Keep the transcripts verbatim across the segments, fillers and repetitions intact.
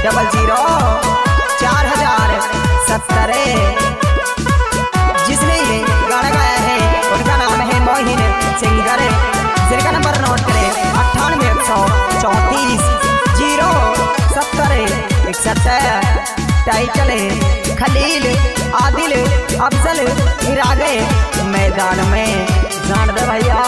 Double zero चार हजार सत्तर। जिसने ये गाना गाया है उनका नाम है मोहिन सिंगर, जिनका नंबर नोट करें अट्ठानवे एक सौ चौंतीस जीरो सत्तर इकसठ। टाइटल है खलील आदिल अफजल इरादे मैदान में जान दे भैया।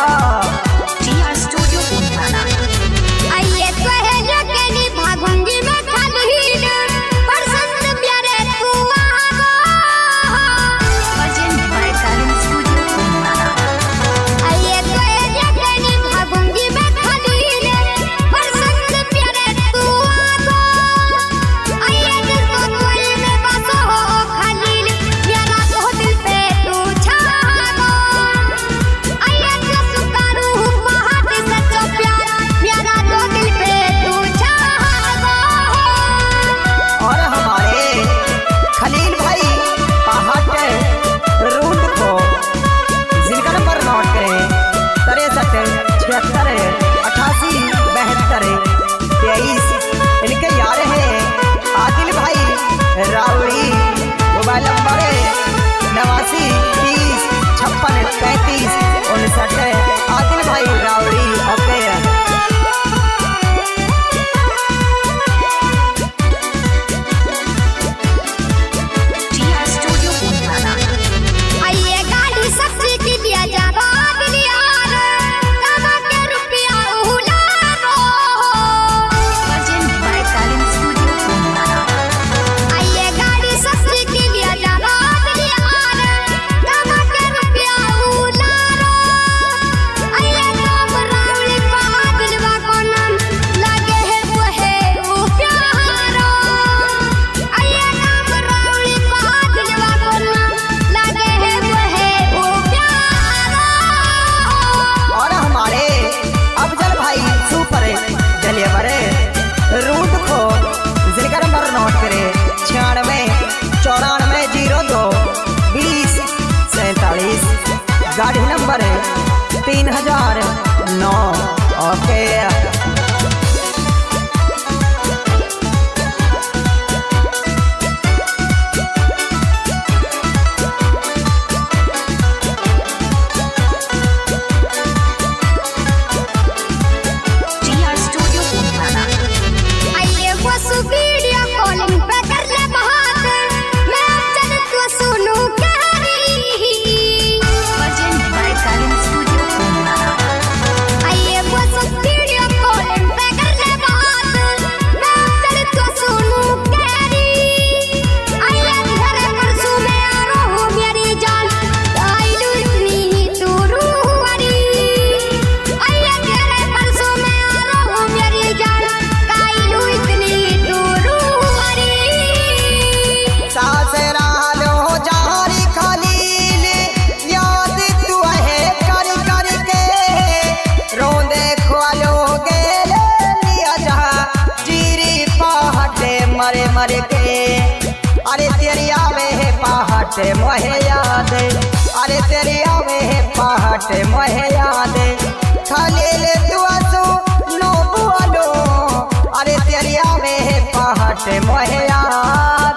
आइए तो है जगनी भागुंजी में खलील पसंद प्यारे तू आगो भजन भाई तालिम स्टूडियो। आइए तो है जगनी भागुंजी में खलील पसंद प्यारे तू आगो। आइए तो कोई में बसो खलील प्यारा तो दिल पे तू छागो। आइए तो सुकारू पहाड़ से जो प्यारा प्यारा तो दिल पे तू छागो। और हमारे खलील भाई पहाड़ रूट को जिनका नंबर नोट करें तिरसठ छिहत्तर अठासी बहत्तर तेईस। इनके यार हैं आदिल भाई रावड़ी, मोबाइल नंबर नवासी तीस छप्पन पैंतीस उनसठ। आदिल भाई रावड़ी ओके। आइए गाड़ी सब्सिडी दिया जाबो दिलियार कमा के रुपया उलागो भजन भाई तालिम स्टूडियो। आइए गाड़ी सब्सिडी दिया जाबो दिलियार कमा के रुपया उलारो। आइए नाम रावली पागलवा को नाम लगे है वो है वो प्यारो। आइए नाम रावली पागलवा को नाम लगे है वो है वो प्यारो। और हमारे अफजल भाई सुपर डिलीवर रूट को जिनका नंबर नोट करें छियानवे चौरानवे जीरो दो बीस सैतालीस। गाड़ी नंबर तीन हजार नौ ओके। आइए वो वीडियो कॉलिंग पे कर ले बात मैं चल तो सुनू कहरी भजन भाई तालिम स्टूडियो। आइए वो वीडियो कॉलिंग पे कर ले बात मैं चल तो सुनू कहरी। आइए घर परसों में आ रहो मेरी जान आइलू इतनी तू रूहरी। आइए घर परसों में आ रहो मेरी जान काइलू इतनी तू रूहरी। सास रालो जारी खलील याद तू है कर कर के रोंदे ख्वालो गेले लिया जा जीरी पहाटे मरे मरे के। अरे तेरी आवे है पहाटे मोहे याद, अरे तेरी आवे है पहाटे मोहे याद। खलील तू असु नो बुआलो अरे तेरी आवे है पहाटे मोहे याद।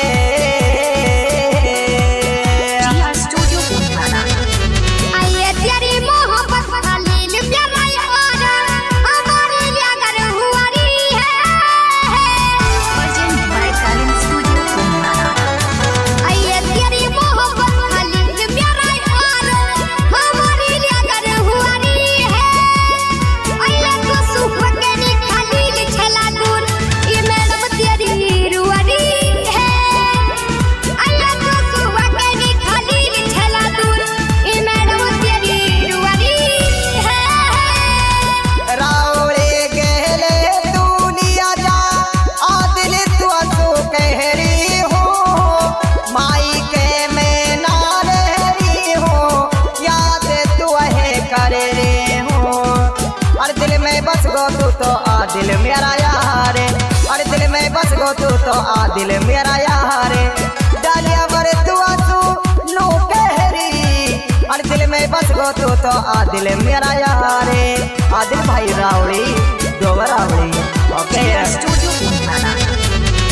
आइए तेरी मोहब्बत खलील प्यारा यार हमारे लिए अगर हुआरी है भजन भाई तालिम स्टूडियो। आइए तेरी मोहब्बत खलील प्यारा यार हमारे लिए अगर हुआरी है। आइए तो सुख के नी खलील छला दूर ये मैडम तेरी रुआरी है। आइए तो सुख के नी खलील छला दूर ये मैडम तेरी रुआरी है। रावड़े गहले तू लिया जा आदिल तू असु कहरी हो माई के में ना रहरी हो याद तू है करे रे हो। और दिल में बस गो तू तो आदिल मेरा यार, और दिल में बस गो तू तो आदिल मेरा यार। डालिया बर तू असु नो कहरी और दिल में बस गो तू तो आदिल मेरा यार। आदिल भाई रावड़ी दो रावड़ी ओके।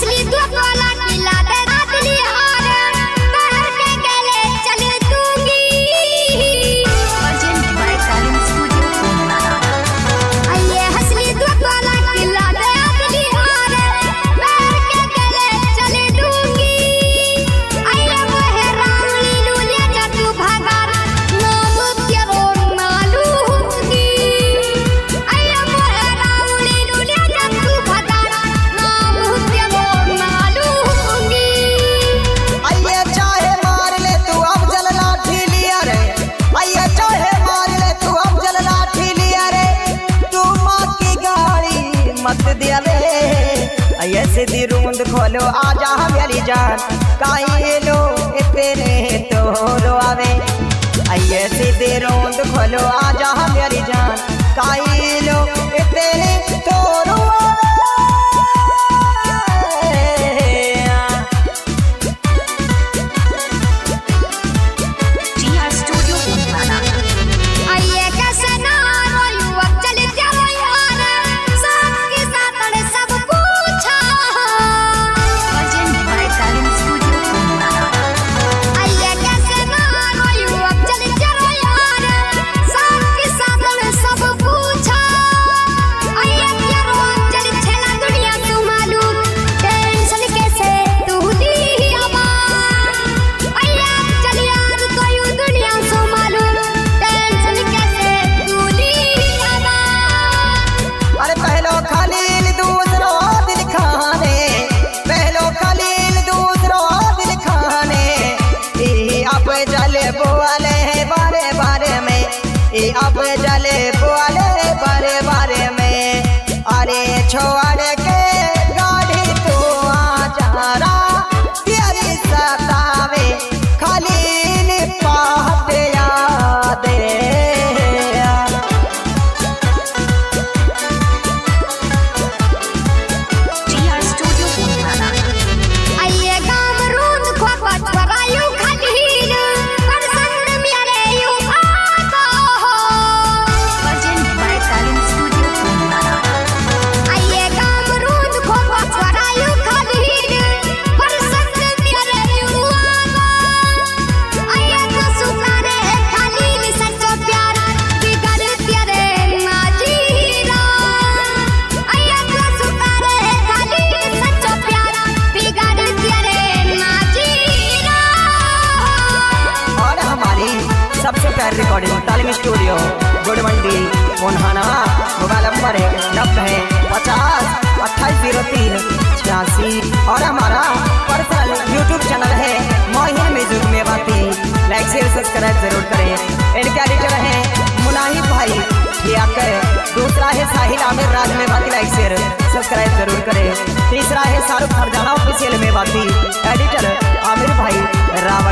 हंसली दो तोला किला दे रातली हार बाहर के गले चले दूंगी अर्जेंट बाय तालीम स्टूडियो आइए हंसली दो तोला किला दे रातली हार बाहर के गले चले दूंगी आइए मोहे रावली लूलिया जा तू भागा नाम तेरो नालू होगी आइए मोहे रावली लूलिया जा तू भागा नाम तेरो नालू होगी आइए चाहे मार ले तू अब जल लाठी लिया रे आइए चाहे मार ले तू अब जल लाठी लिया रे तू माँ की गाड़ी मत दिया रे आइए सीधी रूंद खोलो आजा हमारी जान काहे लो तेरे तो रो आवे आइए सीधी रूंद खोलो आजा हमारी जान काहे लो तेरे तो रो आइए कैसे ना रोयूं अब चले जाओ यार साथ के साथ अड़े सब पूछा अर्जेंट बाय तालीम स्टूडियो आइए कैसे ना रोयूं अब चले जाओ यार साथ के साथ अड़े सब पूछा आइए यारो चले छेला दुनिया तू मालूम टेंशन कैसे तू दी अबा आइए चल यार तो यूं दुनिया सो मालूम टेंशन कैसे तू दी अबा अरे पहलो खलील दूसरो दिल खाने पहलो खलील दूसरो दिल खाने ए अब जले बोले बारे बारे में ए अब जले बोले बारे बारे में अरे छोड़ के गाड़ी तू आ जा तेरी सतावे खलील पाट याद आइए गाँव रूंद खोपा छोरायू खलील पसंद मेरे यू आतो अर्जेंट बाय तालीम स्टूडियो आइए गाँव रूंद खोपा छोरायू खलील पसंद मेरे यू आतो आइए तो सुनारे खलील सच्चो प्यार बिगड़ तेरे नाजीरा आइए तो सुनारे खलील सच्चो प्यार बिगड़ तेरे नाजीरा और हमारी सबसे प्यारी रिकॉर्डिंग तालीम स्टूडियो गुड़मंडी मोहना मोबाइल नंबर है नब्बे पचास अट्ठाईस जीरो तीन छियासी और हमारा पर्सनल यूट्यूब चैनल है Mohin music Mewati like share subscribe जरूर करें। इनके एडिटर हैं मुनाहिब भाई ये कर दूसरा है Sahil Aamir Raj Mewati like share subscribe जरूर करें। तीसरा है शाहरुख फरजाना ऑफिशियल मेवाती एडिटर आमिर भाई रावत।